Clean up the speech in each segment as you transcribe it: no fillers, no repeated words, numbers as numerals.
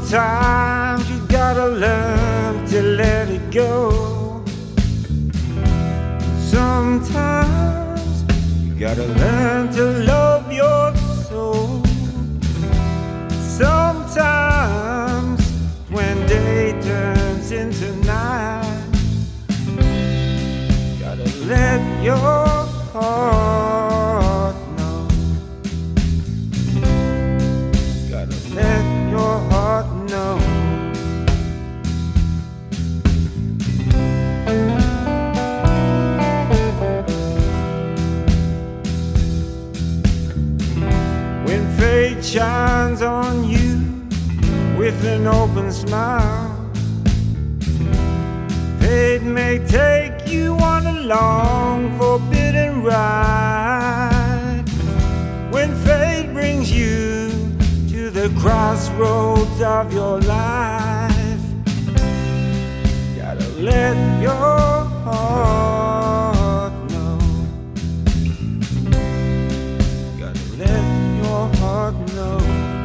Sometimes you gotta learn to let it go. Sometimes you gotta learn to love your soul. Sometimes when day turns into night, you gotta let your heart know. You gotta let your heart know. When fate shines on you with an open smile, fate may take you on a long forbidden ride. When fate brings you to the crossroads of your life, gotta let your heart know. Gotta let your heart know.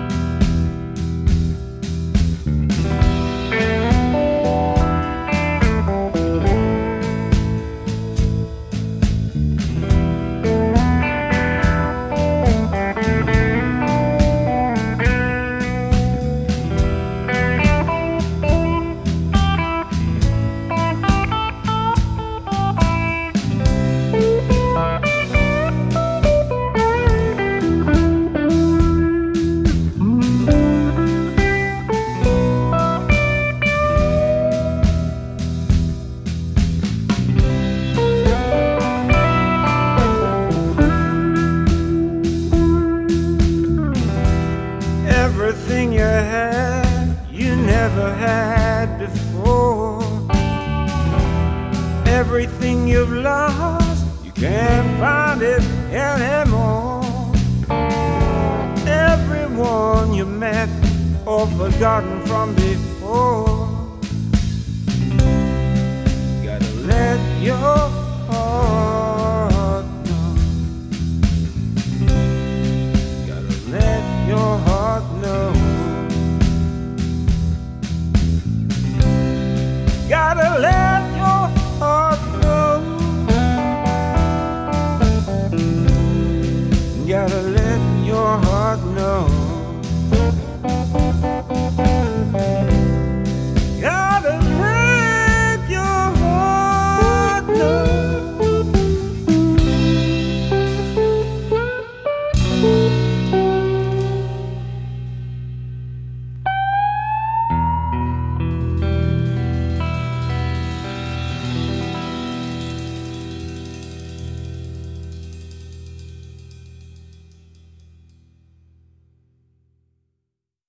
Everything you had, you never had before. Everything you've lost, you can't find it anymore. Everyone you met or forgotten from before, you gotta let your heart